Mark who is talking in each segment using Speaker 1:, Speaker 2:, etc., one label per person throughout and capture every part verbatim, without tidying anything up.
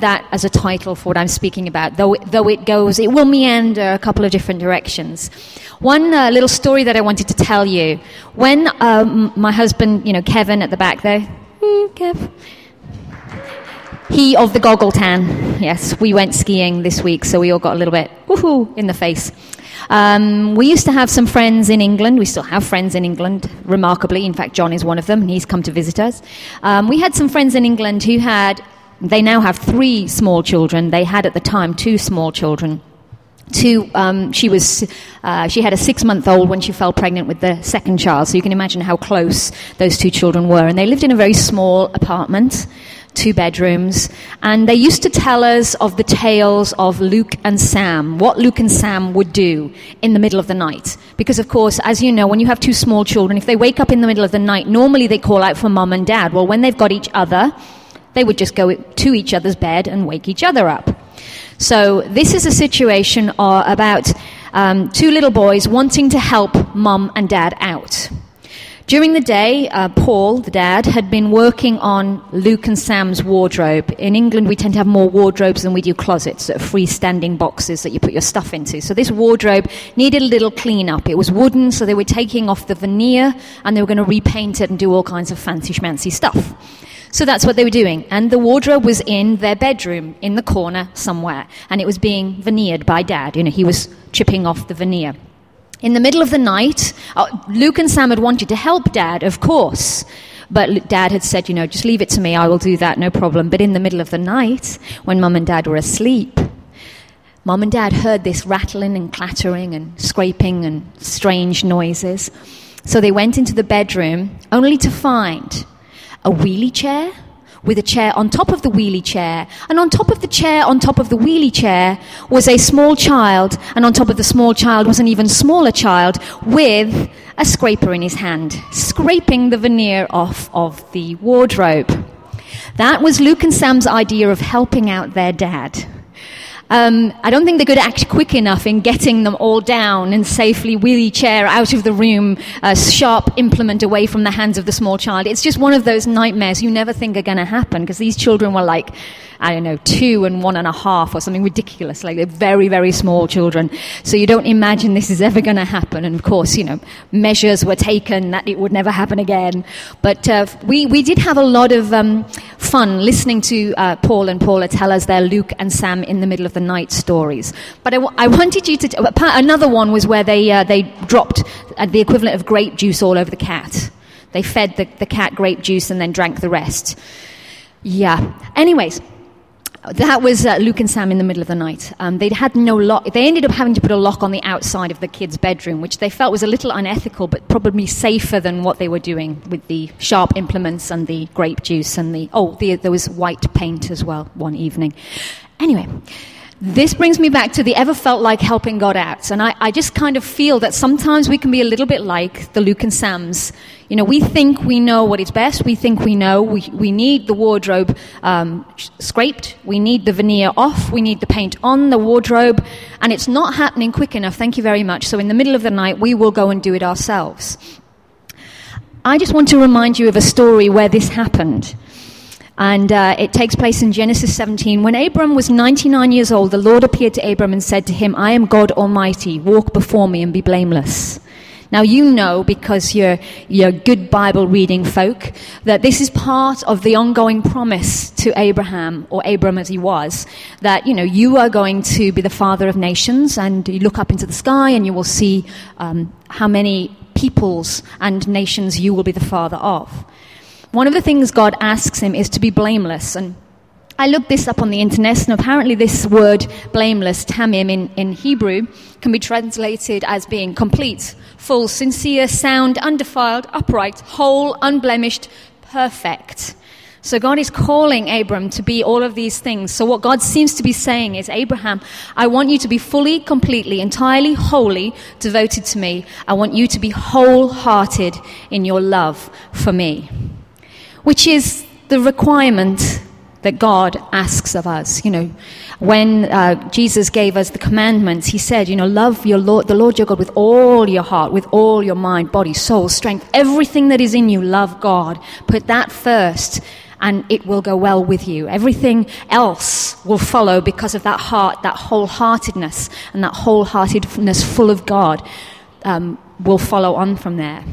Speaker 1: that as a title for what I'm speaking about, though though it goes, it will meander a couple of different directions. One uh, little story that I wanted to tell you. When um, my husband, you know, Kevin at the back there, ooh, Kev, he of the goggle tan, yes, we went skiing this week, so we all got a little bit woohoo in the face. Um, we used to have some friends in England. We still have friends in England, remarkably. In fact, John is one of them, and he's come to visit us. Um, we had some friends in England who had, they now have three small children. They had at the time two small children. Two, um, she was, uh, she had a six-month-old when she fell pregnant with the second child. So you can imagine how close those two children were. And they lived in a very small apartment, two bedrooms, and they used to tell us of the tales of Luke and Sam, what Luke and Sam would do in the middle of the night. Because, of course, as you know, when you have two small children, if they wake up in the middle of the night, normally they call out for mum and dad. Well, when they've got each other, they would just go to each other's bed and wake each other up. So this is a situation uh, about um, two little boys wanting to help mum and dad out. During the day, uh, Paul, the dad, had been working on Luke and Sam's wardrobe. In England, we tend to have more wardrobes than we do closets, sort of freestanding boxes that you put your stuff into. So this wardrobe needed a little clean-up. It was wooden, so they were taking off the veneer, and they were going to repaint it and do all kinds of fancy-schmancy stuff. So that's what they were doing. And the wardrobe was in their bedroom, in the corner somewhere, and it was being veneered by Dad. You know, he was chipping off the veneer. In the middle of the night, uh, Luke and Sam had wanted to help Dad, of course. But Dad had said, you know, just leave it to me, I will do that, no problem. But in the middle of the night, when Mum and Dad were asleep, Mum and Dad heard this rattling and clattering and scraping and strange noises. So they went into the bedroom, only to find a wheelie chair with a chair on top of the wheelie chair, and on top of the chair on top of the wheelie chair was a small child, and on top of the small child was an even smaller child with a scraper in his hand, scraping the veneer off of the wardrobe. That was Luke and Sam's idea of helping out their dad. Um, I don't think they could act quick enough in getting them all down and safely wheelie chair out of the room, a sharp implement away from the hands of the small child. It's just one of those nightmares you never think are going to happen, because these children were like, I don't know, two and one and a half or something ridiculous. Like they're very, very small children. So you don't imagine this is ever going to happen. And of course, you know, measures were taken that it would never happen again. But uh, we, we did have a lot of um, fun listening to uh, Paul and Paula tell us their Luke and Sam in the middle of the night stories. But I, w- I wanted you to... T- another one was where they uh, they dropped uh, the equivalent of grape juice all over the cat. They fed the, the cat grape juice and then drank the rest. Yeah. Anyways... That was uh, Luke and Sam in the middle of the night. Um, they'd had no lock. They ended up having to put a lock on the outside of the kids' bedroom, which they felt was a little unethical, but probably safer than what they were doing with the sharp implements and the grape juice and the... Oh, the, there was white paint as well one evening. Anyway, this brings me back to the ever felt like helping God out. And I, I just kind of feel that sometimes we can be a little bit like the Luke and Sams. You know, we think we know what is best. We think we know. We we need the wardrobe um, scraped. We need the veneer off. We need the paint on the wardrobe. And it's not happening quick enough. Thank you very much. So in the middle of the night, we will go and do it ourselves. I just want to remind you of a story where this happened. And uh, it takes place in Genesis seventeen. When Abram was ninety-nine years old, the Lord appeared to Abram and said to him, I am God Almighty. Walk before me and be blameless. Now, you know, because you're, you're good Bible-reading folk, that this is part of the ongoing promise to Abraham, or Abram as he was, that, you know, you are going to be the father of nations, and you look up into the sky and you will see um, how many peoples and nations you will be the father of. One of the things God asks him is to be blameless, and I looked this up on the internet, and apparently this word blameless, tamim, in, in Hebrew, can be translated as being complete, full, sincere, sound, undefiled, upright, whole, unblemished, perfect. So God is calling Abram to be all of these things. So what God seems to be saying is, Abraham, I want you to be fully, completely, entirely, wholly devoted to me. I want you to be wholehearted in your love for me, which is the requirement that God asks of us. You know, when uh, Jesus gave us the commandments, he said, you know, love your Lord, the Lord your God with all your heart, with all your mind, body, soul, strength, everything that is in you, love God. Put that first. and it will go well with you. Everything else will follow because of that heart, that wholeheartedness, and that wholeheartedness full of God um, will follow on from there.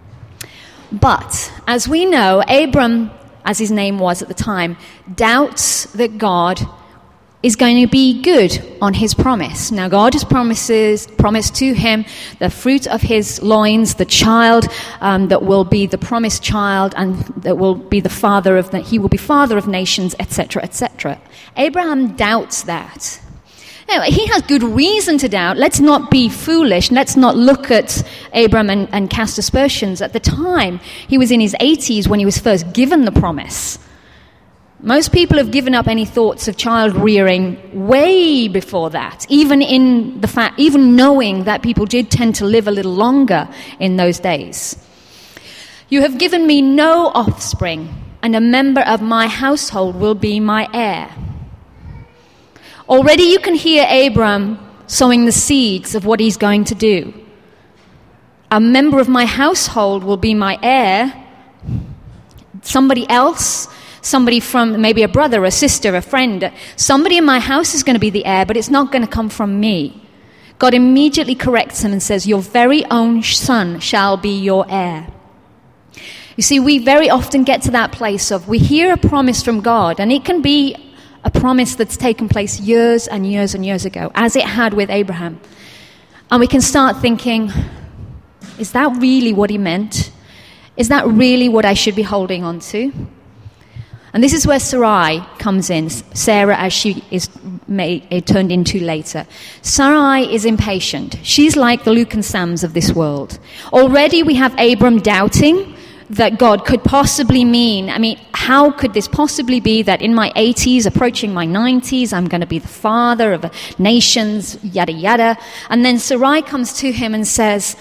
Speaker 1: But, as we know, Abram, as his name was at the time, doubts that God is going to be good on his promise. Now, God has promises, promised to him the fruit of his loins, the child um, that will be the promised child, and that will be the father of, the, he will be father of nations, et cetera, et cetera. Abraham doubts that. Anyway, he has good reason to doubt. Let's not be foolish. Let's not look at Abraham and, and cast aspersions. At the time, he was in his eighties when he was first given the promise. Most people have given up any thoughts of child rearing way before that, even in the fact, even knowing that people did tend to live a little longer in those days. You have given me no offspring, and a member of my household will be my heir. Already you can hear Abram sowing the seeds of what he's going to do. A member of my household will be my heir. Somebody else, somebody from maybe a brother, a sister, a friend, somebody in my house is going to be the heir, but it's not going to come from me. God immediately corrects him and says, your very own son shall be your heir. You see, we very often get to that place of we hear a promise from God, and it can be a promise that's taken place years and years and years ago, as it had with Abraham. And we can start thinking, is that really what he meant? Is that really what I should be holding on to? And this is where Sarai comes in, Sarah as she is made, uh, turned into later. Sarai is impatient. She's like the Luke and Sams of this world. Already we have Abram doubting that God could possibly mean, I mean, how could this possibly be that in my eighties, approaching my nineties, I'm going to be the father of nations, yada yada. And then Sarai comes to him and says,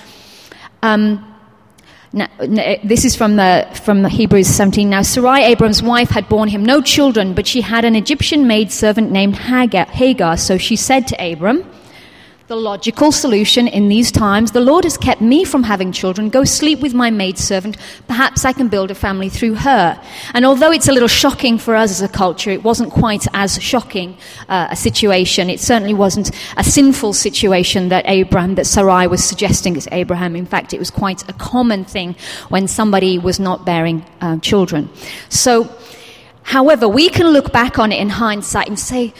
Speaker 1: um, Now, this is from the from the Hebrews seventeen. Now, Sarai, Abram's wife, had borne him no children, but she had an Egyptian maidservant named Hagar, Hagar. So she said to Abram, the logical solution in these times, the Lord has kept me from having children. Go sleep with my maidservant. Perhaps I can build a family through her. And although it's a little shocking for us as a culture, it wasn't quite as shocking uh, a situation. It certainly wasn't a sinful situation that Abraham, that Sarai was suggesting as Abraham. In fact, it was quite a common thing when somebody was not bearing uh, children. So, however, we can look back on it in hindsight and say,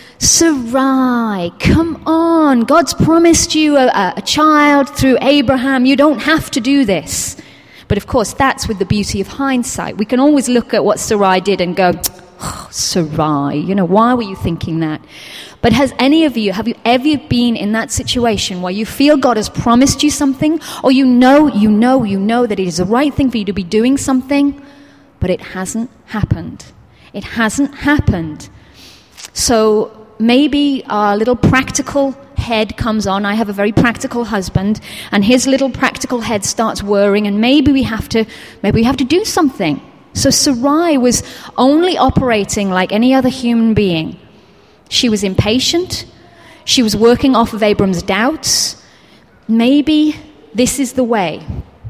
Speaker 1: Sarai, come on, God's promised you a, a child through Abraham. You don't have to do this. But of course, that's with the beauty of hindsight. We can always look at what Sarai did and go, oh, Sarai, you know, why were you thinking that? But has any of you, have you ever been in that situation where you feel God has promised you something, or you know, you know, you know that it is the right thing for you to be doing something, but it hasn't happened? It hasn't happened. So maybe our little practical head comes on. I have a very practical husband, and his little practical head starts whirring, and maybe we have to, maybe we have to do something. So Sarai was only operating like any other human being. She was impatient. She was working off of Abram's doubts. Maybe this is the way.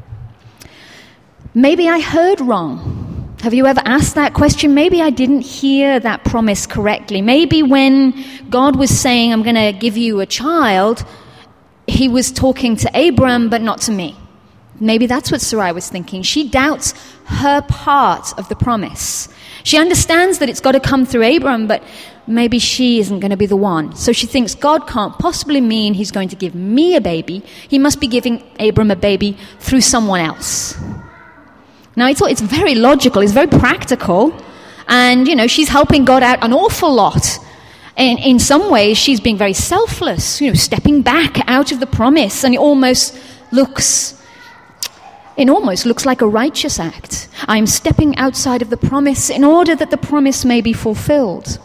Speaker 1: Maybe I heard wrong. Have you ever asked that question? Maybe I didn't hear that promise correctly. Maybe when God was saying, I'm going to give you a child, he was talking to Abram, but not to me. Maybe that's what Sarai was thinking. She doubts her part of the promise. She understands that it's got to come through Abram, but maybe she isn't going to be the one. So she thinks God can't possibly mean he's going to give me a baby. He must be giving Abram a baby through someone else. Now, it's, it's very logical, it's very practical, and, you know, she's helping God out an awful lot. In, in some ways, she's being very selfless, you know, stepping back out of the promise, and it almost looks, it almost looks like a righteous act. I'm stepping outside of the promise in order that the promise may be fulfilled.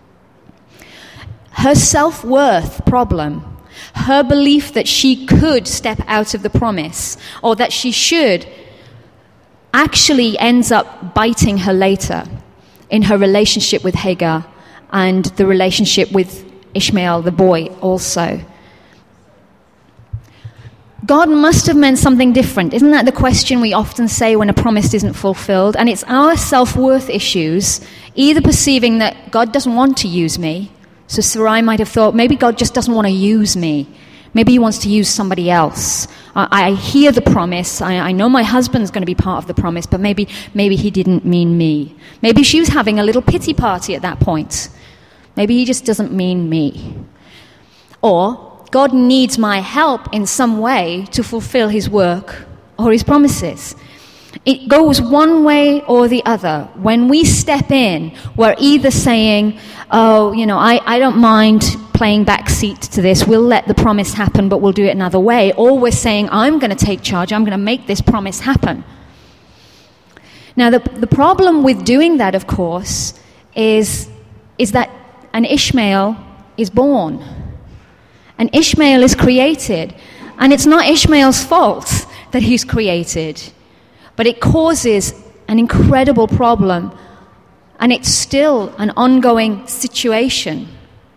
Speaker 1: Her self-worth problem, her belief that she could step out of the promise, or that she should, actually ends up biting her later in her relationship with Hagar and the relationship with Ishmael, the boy, also. God must have meant something different. Isn't that the question we often say when a promise isn't fulfilled? And it's our self-worth issues, either perceiving that God doesn't want to use me. So Sarai might have thought, maybe God just doesn't want to use me. Maybe he wants to use somebody else. I, I hear the promise. I, I know my husband's going to be part of the promise, but maybe, maybe he didn't mean me. Maybe she was having a little pity party at that point. Maybe he just doesn't mean me. Or God needs my help in some way to fulfill his work or his promises. It goes one way or the other. When we step in, we're either saying, oh, you know, I, I don't mind playing back seat to this. We'll let the promise happen, but we'll do it another way. Or we're saying, I'm going to take charge. I'm going to make this promise happen. Now, the, the problem with doing that, of course, is, is that an Ishmael is born. And Ishmael is created. And it's not Ishmael's fault that he's created. But it causes an incredible problem. And it's still an ongoing situation.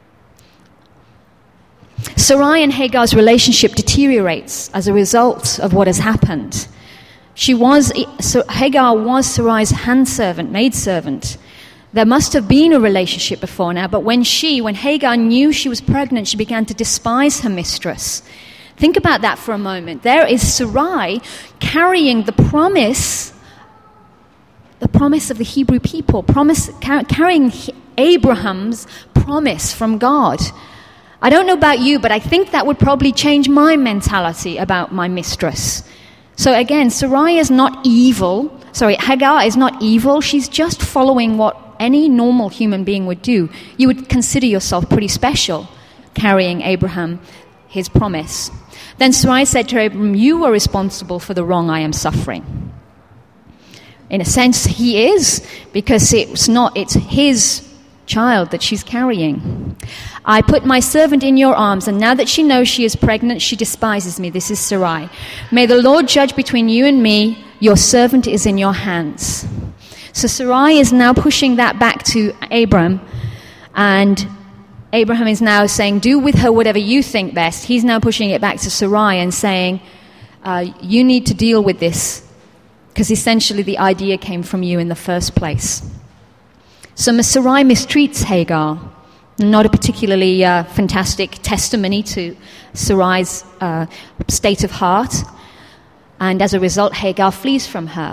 Speaker 1: Sarai and Hagar's relationship deteriorates as a result of what has happened. She was, Hagar was Sarai's handservant, maidservant. There must have been a relationship before now, but when she, when Hagar knew she was pregnant, she began to despise her mistress. Think about that for a moment. There is Sarai carrying the promise, the promise of the Hebrew people, promise, car- carrying Abraham's promise from God. I don't know about you, but I think that would probably change my mentality about my mistress. So again, Sarai is not evil. Sorry, Hagar is not evil. She's just following what any normal human being would do. You would consider yourself pretty special, carrying Abraham his promise. Then Sarai said to Abraham, you are responsible for the wrong I am suffering. In a sense, he is, because it's not, it's his child that she's carrying. I put my servant in your arms, and now that she knows she is pregnant, she despises me. This is Sarai. May the Lord judge between you and me. Your servant is in your hands. So Sarai is now pushing that back to Abram, and Abraham is now saying, do with her whatever you think best. He's now pushing it back to Sarai and saying, uh, you need to deal with this, because essentially the idea came from you in the first place. So Sarai mistreats Hagar. Not a particularly uh, fantastic testimony to Sarai's uh, state of heart. And as a result, Hagar flees from her.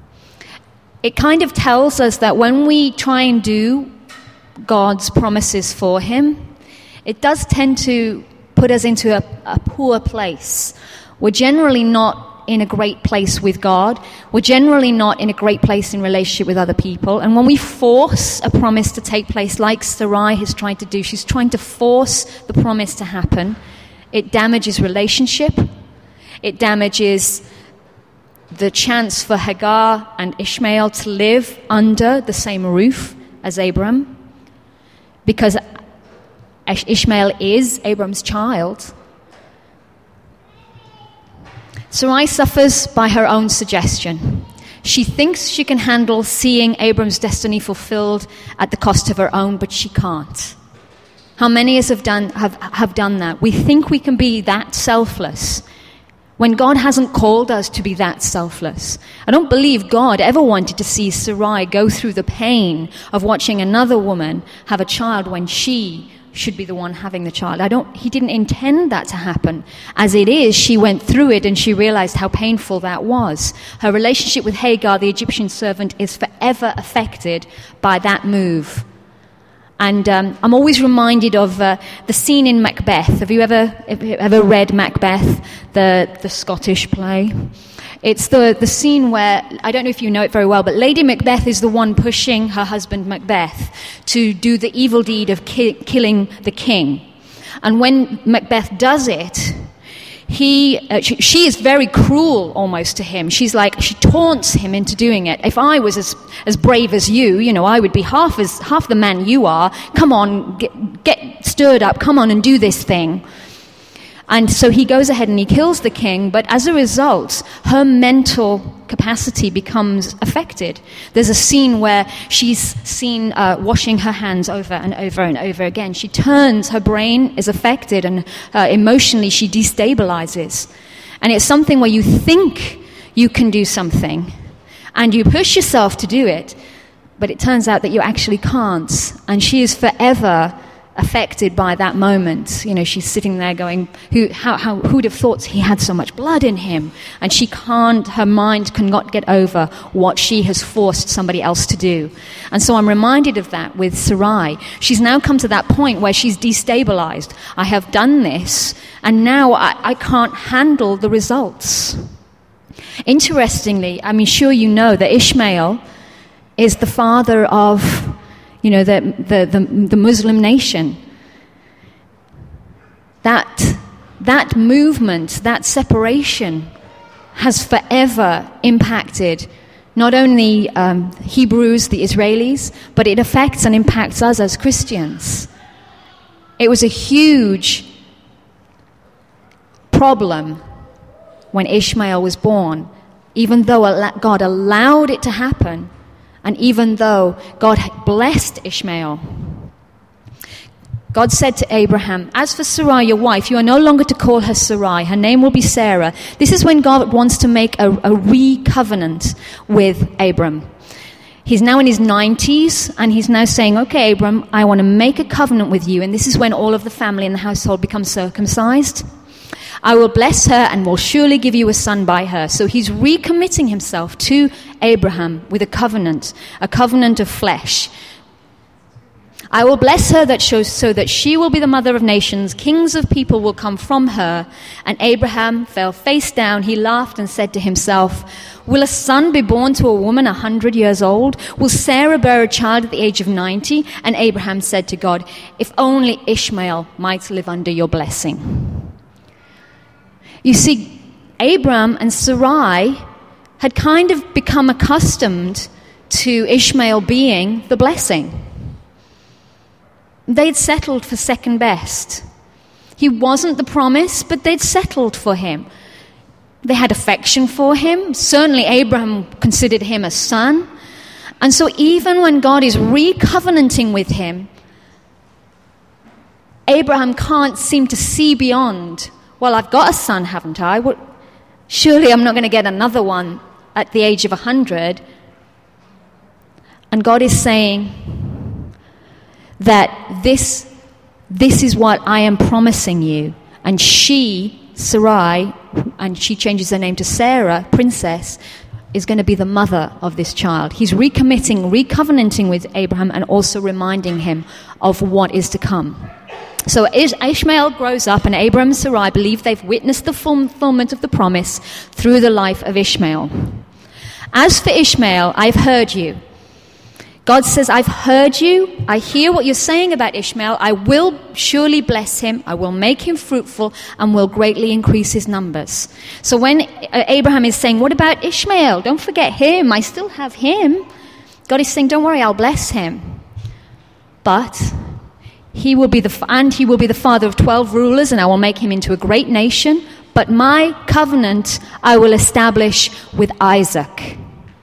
Speaker 1: It kind of tells us that when we try and do God's promises for him, it does tend to put us into a, a poor place. We're generally not in a great place with God. We're generally not in a great place in relationship with other people. And when we force a promise to take place, like Sarai is trying to do, she's trying to force the promise to happen, it damages relationship. It damages the chance for Hagar and Ishmael to live under the same roof as Abram, because Ishmael is Abram's child. Sarai suffers by her own suggestion. She thinks she can handle seeing Abram's destiny fulfilled at the cost of her own, but she can't. How many of us have done, have, have done that? We think we can be that selfless when God hasn't called us to be that selfless. I don't believe God ever wanted to see Sarai go through the pain of watching another woman have a child when she should be the one having the child. I don't, he didn't intend that to happen. As it is, she went through it and she realized how painful that was. Her relationship with Hagar, the Egyptian servant, is forever affected by that move. And um, I'm always reminded of uh, the scene in Macbeth. Have you ever ever read Macbeth, the the Scottish play? It's the, the scene where, I don't know if you know it very well, but Lady Macbeth is the one pushing her husband Macbeth to do the evil deed of ki- killing the king. And when Macbeth does it, he uh, she, she is very cruel almost to him. She's like, she taunts him into doing it. If I was as as brave as you, you know, I would be half as half the man you are. Come on, get, get stirred up. Come on and do this thing. And so he goes ahead and he kills the king, but as a result, her mental capacity becomes affected. There's a scene where she's seen uh, washing her hands over and over and over again. She turns, her brain is affected, and uh, emotionally she destabilizes. And it's something where you think you can do something, and you push yourself to do it, but it turns out that you actually can't. And she is forever affected by that moment. You know, she's sitting there going, who, how, how, who'd have thought he had so much blood in him? And she can't, her mind cannot get over what she has forced somebody else to do. And so I'm reminded of that with Sarai. She's now come to that point where she's destabilized. I have done this, and now I, I can't handle the results. Interestingly, I mean, sure you know that Ishmael is the father of, you know, the, the, the, the Muslim nation. That, that movement, that separation has forever impacted not only um, Hebrews, the Israelis, but it affects and impacts us as Christians. It was a huge problem when Ishmael was born, even though God allowed it to happen. And even though God had blessed Ishmael, God said to Abraham, as for Sarai, your wife, you are no longer to call her Sarai. Her name will be Sarah. This is when God wants to make a, a re-covenant with Abram. He's now in his nineties, and he's now saying, okay, Abram, I want to make a covenant with you. And this is when all of the family in the household become circumcised. I will bless her and will surely give you a son by her. So he's recommitting himself to Abraham with a covenant, a covenant of flesh. I will bless her that shows, so that she will be the mother of nations. Kings of people will come from her. And Abraham fell face down. He laughed and said to himself, will a son be born to a woman a hundred years old? Will Sarah bear a child at the age of ninety? And Abraham said to God, if only Ishmael might live under your blessing. You see, Abram and Sarai had kind of become accustomed to Ishmael being the blessing. They'd settled for second best. He wasn't the promise, but they'd settled for him. They had affection for him. Certainly Abraham considered him a son. And so even when God is re-covenanting with him, Abraham can't seem to see beyond, well, I've got a son, haven't I? Well, surely I'm not going to get another one at the age of a hundred. And God is saying that this, this is what I am promising you. And she, Sarai, and she changes her name to Sarah, princess, is going to be the mother of this child. He's recommitting, recovenanting with Abraham, and also reminding him of what is to come. So Ishmael grows up, and Abraham and Sarai believe they've witnessed the fulfillment of the promise through the life of Ishmael. As for Ishmael, I've heard you. God says, I've heard you. I hear what you're saying about Ishmael. I will surely bless him. I will make him fruitful and will greatly increase his numbers. So when Abraham is saying, what about Ishmael? Don't forget him. I still have him. God is saying, don't worry, I'll bless him. But he will be the, and he will be the father of twelve rulers, and I will make him into a great nation. But my covenant I will establish with Isaac.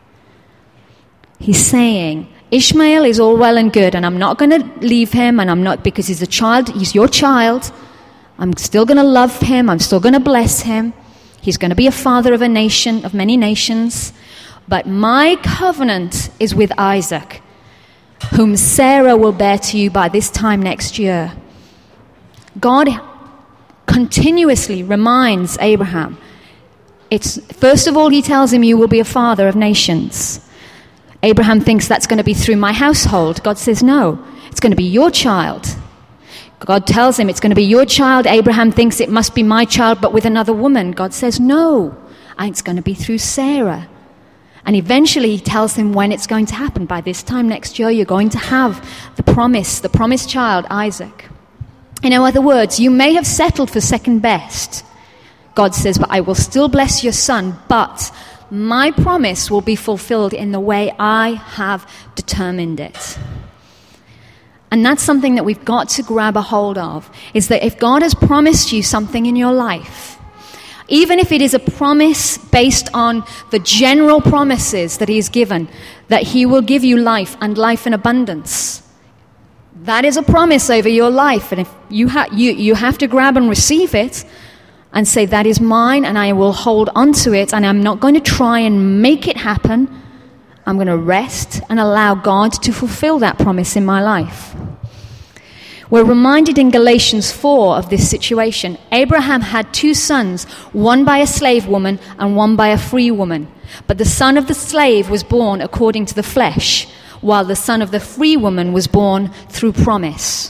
Speaker 1: He's saying, Ishmael is all well and good, and I'm not going to leave him, and I'm not, because he's a child, he's your child. I'm still going to love him. I'm still going to bless him. He's going to be a father of a nation, of many nations. But my covenant is with Isaac, whom Sarah will bear to you by this time next year. God continuously reminds Abraham. It's, first of all, he tells him, you will be a father of nations. Abraham thinks that's going to be through my household. God says, no, it's going to be your child. God tells him it's going to be your child. Abraham thinks it must be my child, but with another woman. God says, no, it's going to be through Sarah. And eventually he tells him when it's going to happen. By this time next year, you're going to have the promise, the promised child, Isaac. In other words, you may have settled for second best. God says, but I will still bless your son, but my promise will be fulfilled in the way I have determined it. And that's something that we've got to grab a hold of, is that if God has promised you something in your life, even if it is a promise based on the general promises that he has given, that he will give you life and life in abundance, that is a promise over your life. And if you, ha- you, you have to grab and receive it, and say, that is mine, and I will hold onto it, and I'm not going to try and make it happen. I'm going to rest and allow God to fulfill that promise in my life. We're reminded in Galatians four of this situation. Abraham had two sons, one by a slave woman and one by a free woman. But the son of the slave was born according to the flesh, while the son of the free woman was born through promise.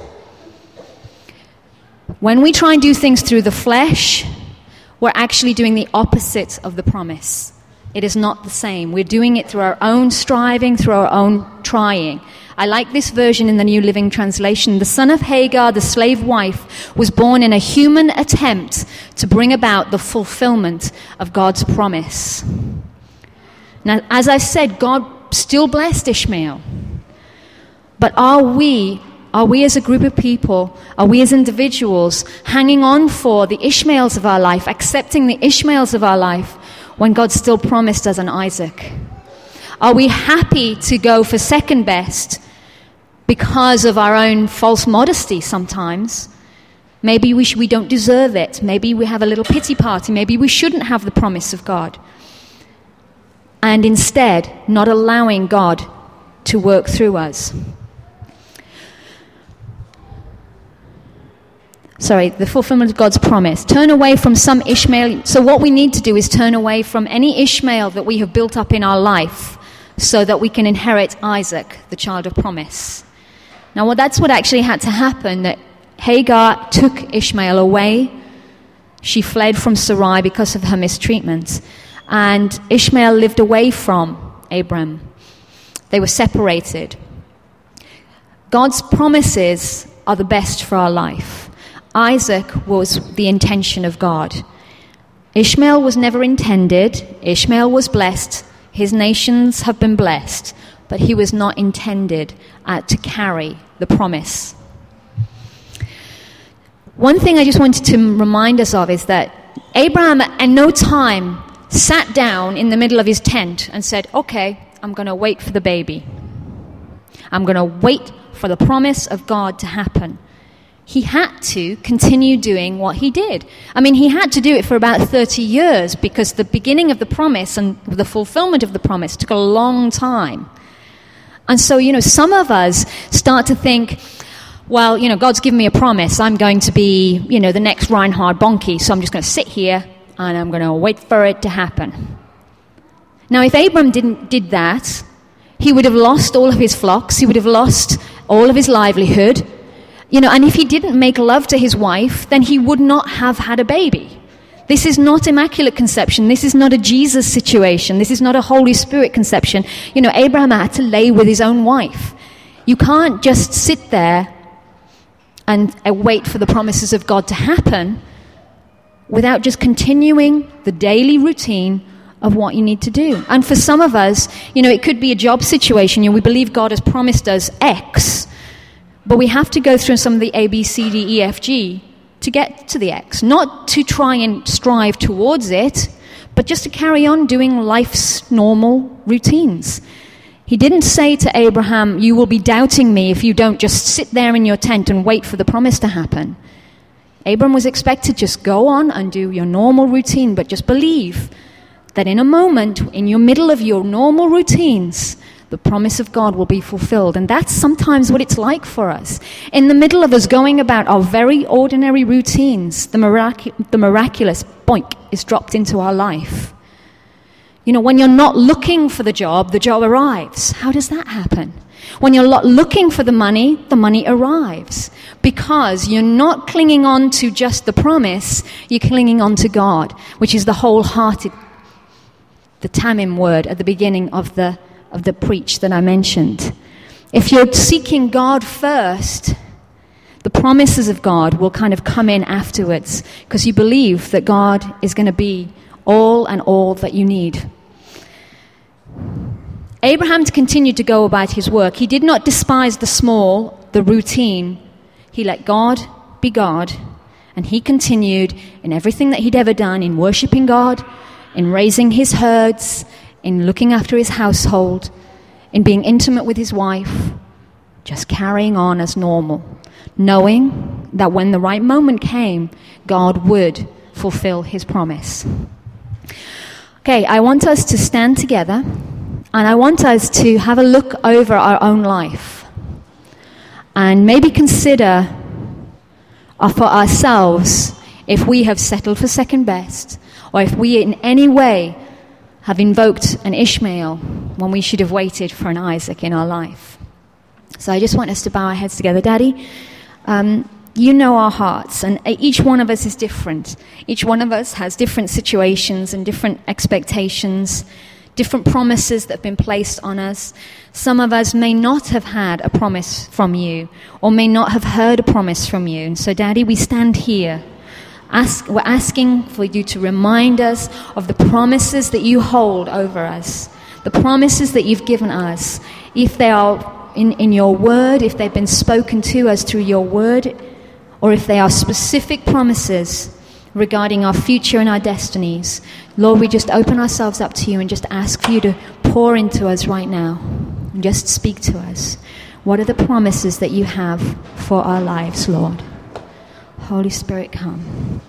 Speaker 1: When we try and do things through the flesh, we're actually doing the opposite of the promise. It is not the same. We're doing it through our own striving, through our own trying. I like this version in the New Living Translation. The son of Hagar, the slave wife, was born in a human attempt to bring about the fulfillment of God's promise. Now, as I said, God still blessed Ishmael. But are we, are we as a group of people, are we as individuals hanging on for the Ishmaels of our life, accepting the Ishmaels of our life when God still promised us an Isaac? Are we happy to go for second best because of our own false modesty sometimes? Maybe we, sh- we don't deserve it. Maybe we have a little pity party. Maybe we shouldn't have the promise of God. And instead, not allowing God to work through us. Sorry, the fulfillment of God's promise. Turn away from some Ishmael. So what we need to do is turn away from any Ishmael that we have built up in our life so that we can inherit Isaac, the child of promise. Now, well, that's what actually had to happen, that Hagar took Ishmael away. She fled from Sarai because of her mistreatment. And Ishmael lived away from Abram. They were separated. God's promises are the best for our life. Isaac was the intention of God. Ishmael was never intended. Ishmael was blessed. His nations have been blessed. But he was not intended uh, to carry the promise. One thing I just wanted to remind us of is that Abraham at no time sat down in the middle of his tent and said, okay, I'm going to wait for the baby. I'm going to wait for the promise of God to happen. He had to continue doing what he did. I mean, he had to do it for about thirty years because the beginning of the promise and the fulfillment of the promise took a long time. And so, you know, some of us start to think, well, you know, God's given me a promise. I'm going to be, you know, the next Reinhard Bonnke, so I'm just going to sit here and I'm going to wait for it to happen. Now, if Abram didn't did that, he would have lost all of his flocks. He would have lost all of his livelihood. You know, and if he didn't make love to his wife, then he would not have had a baby. This is not Immaculate Conception. This is not a Jesus situation. This is not a Holy Spirit conception. You know, Abraham had to lay with his own wife. You can't just sit there and uh, wait for the promises of God to happen without just continuing the daily routine of what you need to do. And for some of us, you know, it could be a job situation. You know, we believe God has promised us X, but we have to go through some of the A, B, C, D, E, F, G to get to the X. Not to try and strive towards it, but just to carry on doing life's normal routines. He didn't say to Abraham, you will be doubting me if you don't just sit there in your tent and wait for the promise to happen. Abram was expected to just go on and do your normal routine, but just believe that in a moment, in your middle of your normal routines, the promise of God will be fulfilled. And that's sometimes what it's like for us. In the middle of us going about our very ordinary routines, the, mirac- the miraculous, boink, is dropped into our life. You know, when you're not looking for the job, the job arrives. How does that happen? When you're not looking for the money, the money arrives. Because you're not clinging on to just the promise, you're clinging on to God, which is the wholehearted, the tamim word at the beginning of the of the preach that I mentioned. If you're seeking God first, the promises of God will kind of come in afterwards because you believe that God is going to be all and all that you need. Abraham continued to go about his work. He did not despise the small, the routine. He let God be God, and he continued in everything that he'd ever done, in worshiping God, in raising his herds, in looking after his household, in being intimate with his wife, just carrying on as normal, knowing that when the right moment came, God would fulfill his promise. Okay, I want us to stand together, and I want us to have a look over our own life and maybe consider uh, for ourselves if we have settled for second best, or if we in any way have invoked an Ishmael when we should have waited for an Isaac in our life. So I just want us to bow our heads together. Daddy, um, you know our hearts, and each one of us is different. Each one of us has different situations and different expectations, different promises that have been placed on us. Some of us may not have had a promise from you, or may not have heard a promise from you. And so, Daddy, we stand here. Ask, we're asking for you to remind us of the promises that you hold over us, the promises that you've given us, if they are in, in your word, if they've been spoken to us through your word, or if they are specific promises regarding our future and our destinies. Lord, we just open ourselves up to you and just ask for you to pour into us right now and just speak to us. What are the promises that you have for our lives, Lord? Holy Spirit, come.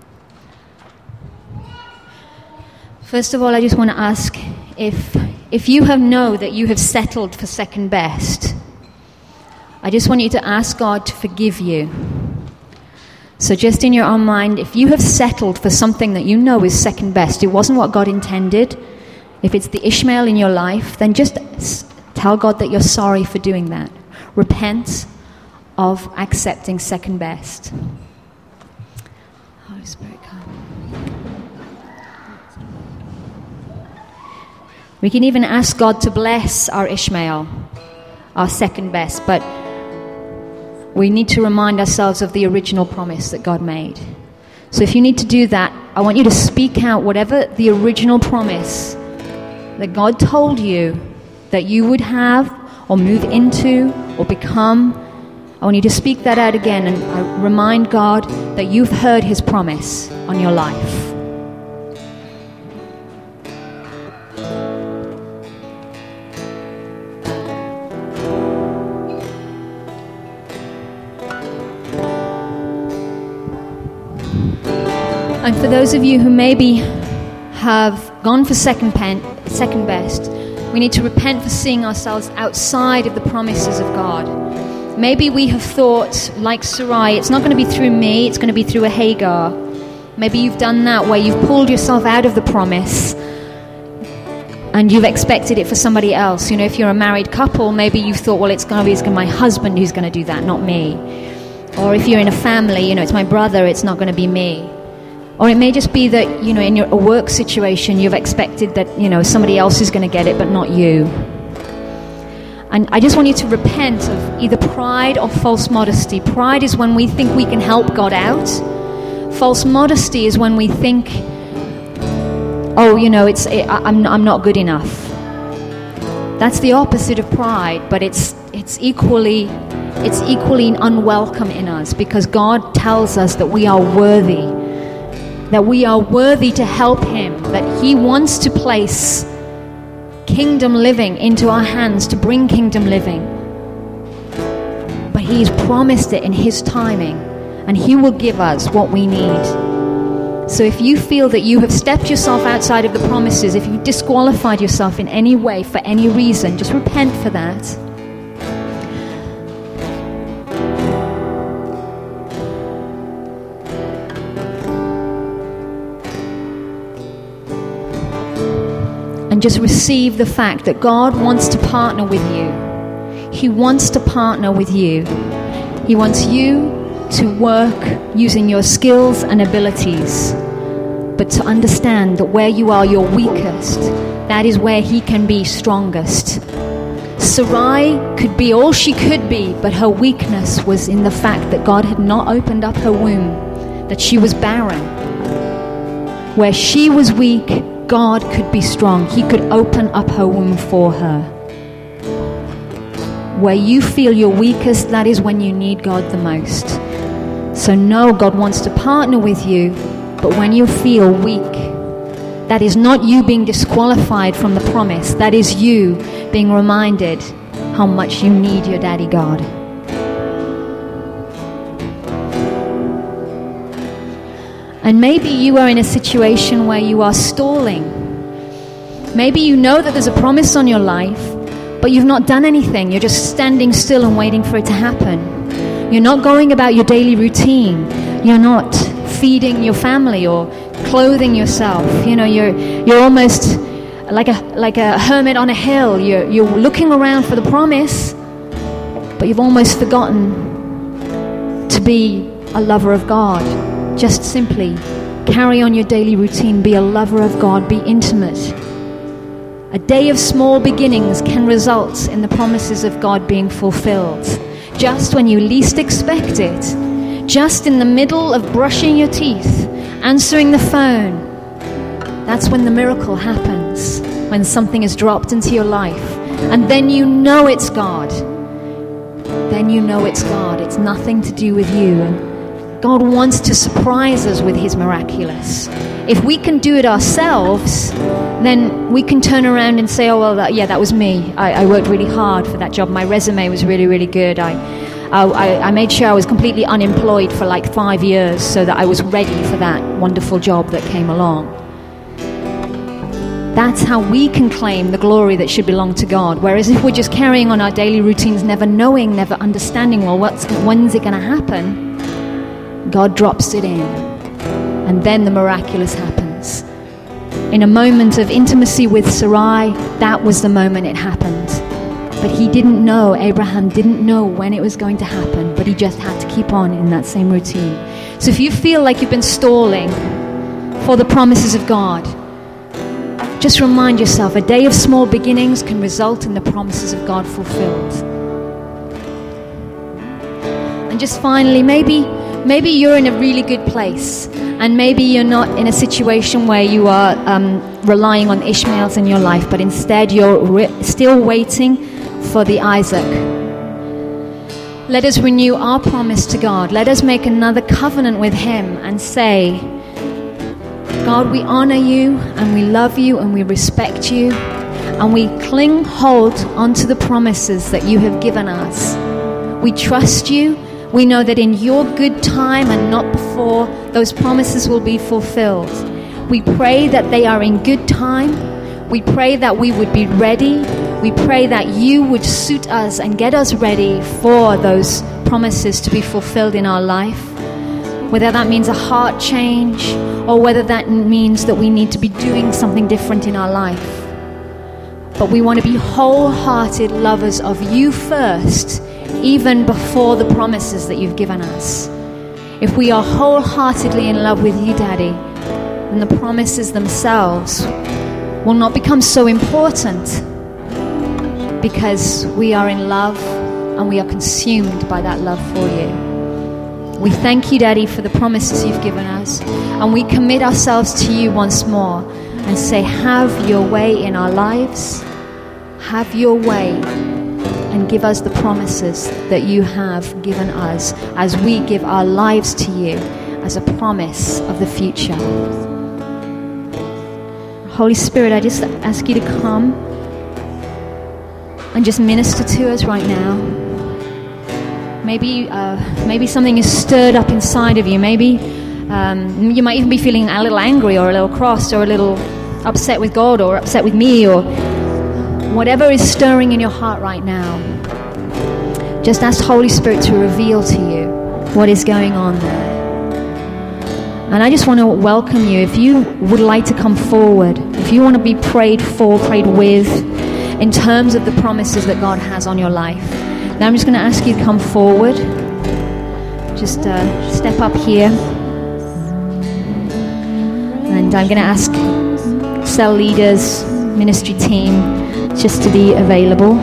Speaker 1: First of all, I just want to ask if if you have know that you have settled for second best, I just want you to ask God to forgive you. So just in your own mind, if you have settled for something that you know is second best, it wasn't what God intended, if it's the Ishmael in your life, then just tell God that you're sorry for doing that. Repent of accepting second best. Holy Spirit, come. We can even ask God to bless our Ishmael, our second best, but we need to remind ourselves of the original promise that God made. So if you need to do that, I want you to speak out whatever the original promise that God told you that you would have or move into or become. I want you to speak that out again and remind God that you've heard his promise on your life. And for those of you who maybe have gone for second, pen, second best, we need to repent for seeing ourselves outside of the promises of God. Maybe we have thought, like Sarai, it's not going to be through me, it's going to be through a Hagar. Maybe you've done that where you've pulled yourself out of the promise and you've expected it for somebody else. You know, if you're a married couple, maybe you've thought, well, it's going to be it's gonna be my husband who's going to do that, not me. Or if you're in a family, you know, it's my brother, it's not going to be me. Or it may just be that, you know, in your a work situation, you've expected that, you know, somebody else is going to get it, but not you. And I just want you to repent of either pride or false modesty. Pride is when we think we can help God out. False modesty is when we think, oh, you know, it's it, I'm I'm not good enough. That's the opposite of pride, but it's it's equally it's equally unwelcome in us, because God tells us that we are worthy. That we are worthy to help him, that he wants to place kingdom living into our hands, to bring kingdom living. But he's promised it in his timing, and he will give us what we need. So if you feel that you have stepped yourself outside of the promises, if you've disqualified yourself in any way for any reason, just repent for that. And just receive the fact that God wants to partner with you. He wants to partner with you. He wants you to work using your skills and abilities, but to understand that where you are your weakest, that is where he can be strongest. Sarai could be all she could be, but her weakness was in the fact that God had not opened up her womb, that she was barren. Where she was weak, God could be strong. He could open up her womb for her. Where you feel you're weakest, that is when you need God the most. So know God wants to partner with you, but when you feel weak, that is not you being disqualified from the promise. That is you being reminded how much you need your daddy God. And maybe you are in a situation where you are stalling. Maybe you know that there's a promise on your life, but you've not done anything. You're just standing still and waiting for it to happen. You're not going about your daily routine. You're not feeding your family or clothing yourself. You know, you're you're almost like a like a hermit on a hill. You're you're looking around for the promise, but you've almost forgotten to be a lover of God. Just simply carry on your daily routine. Be a lover of God. Be intimate. A day of small beginnings can result in the promises of God being fulfilled. Just when you least expect it, just in the middle of brushing your teeth, answering the phone, that's when the miracle happens, when something is dropped into your life. And then you know it's God. Then you know it's God. It's nothing to do with you. And God wants to surprise us with his miraculous. If we can do it ourselves, then we can turn around and say, oh, well, that, yeah, that was me. I, I worked really hard for that job. My resume was really, really good. I, I, I made sure I was completely unemployed for like five years so that I was ready for that wonderful job that came along. That's how we can claim the glory that should belong to God. Whereas if we're just carrying on our daily routines, never knowing, never understanding, well, what's, when's it going to happen? God drops it in. And then the miraculous happens. In a moment of intimacy with Sarai, that was the moment it happened. But he didn't know, Abraham didn't know when it was going to happen, but he just had to keep on in that same routine. So if you feel like you've been stalling for the promises of God, just remind yourself, a day of small beginnings can result in the promises of God fulfilled. And just finally, maybe maybe you're in a really good place, and maybe you're not in a situation where you are um, relying on Ishmaels in your life, but instead you're re- still waiting for the Isaac. Let us renew our promise to God. Let us make another covenant with him and say, God, we honor you and we love you and we respect you, and we cling hold onto the promises that you have given us. We trust you. We know that in your good time and not before, those promises will be fulfilled. We pray that they are in good time. We pray that we would be ready. We pray that you would suit us and get us ready for those promises to be fulfilled in our life. Whether that means a heart change or whether that means that we need to be doing something different in our life. But we want to be wholehearted lovers of you first, even before the promises that you've given us. If we are wholeheartedly in love with you, Daddy, then the promises themselves will not become so important, because we are in love and we are consumed by that love for you. We thank you, Daddy, for the promises you've given us, and we commit ourselves to you once more and say, have your way in our lives, have your way, and give us the promises that you have given us as we give our lives to you as a promise of the future. Holy Spirit, I just ask you to come and just minister to us right now. Maybe uh, maybe something is stirred up inside of you. Maybe um, you might even be feeling a little angry or a little cross or a little upset with God or upset with me, or whatever is stirring in your heart right now. Just ask Holy Spirit to reveal to you what is going on there. And I just want to welcome you. If you would like to come forward, if you want to be prayed for, prayed with, in terms of the promises that God has on your life, now I'm just going to ask you to come forward. Just uh, step up here. And I'm going to ask cell leaders, ministry team, just to be available.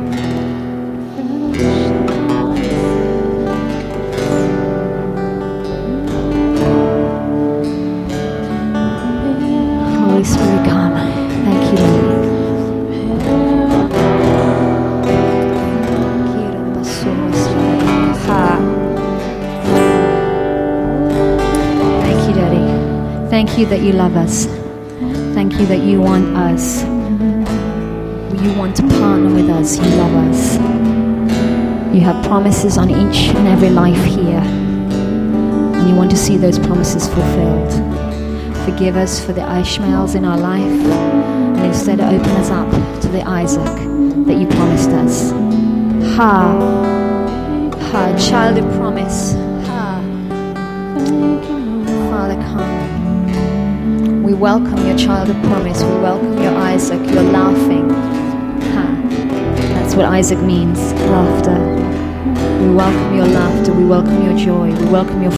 Speaker 1: Holy Spirit, come. Thank you, Lord. Thank you, Daddy. Thank you that you love us. Thank you that you want us. You want to partner with us. You love us. You have promises on each and every life here. And you want want to see those promises fulfilled. Forgive us for the Ishmaels in our life, and instead open us up to the Isaac that you promised us. Ha, ha, child of promise. Ha, Father, come. We welcome your child of promise. We welcome your Isaac. You're laughing. Ha, that's what Isaac means, laughter. We welcome your laughter. We welcome your joy. We welcome your